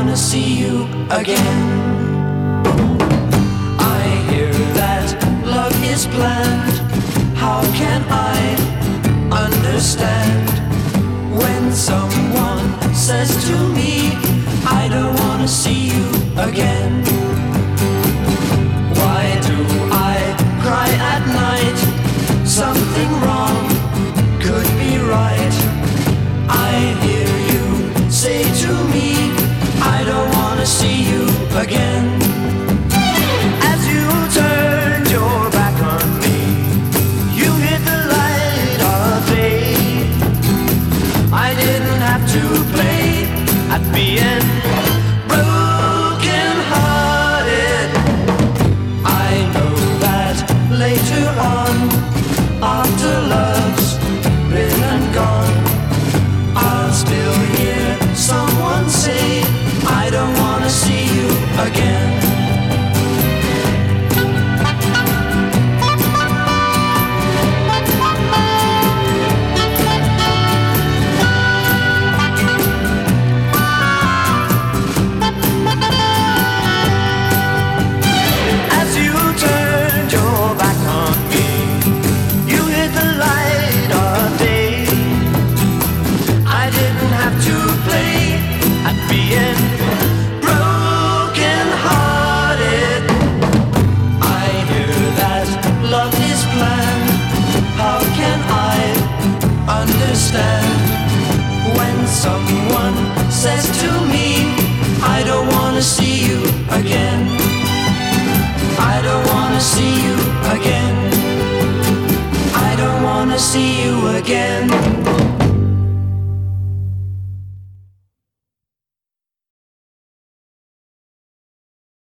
wanna see you again. I hear that love is planned. How can I understand when someone says to me, I don't wanna see you again?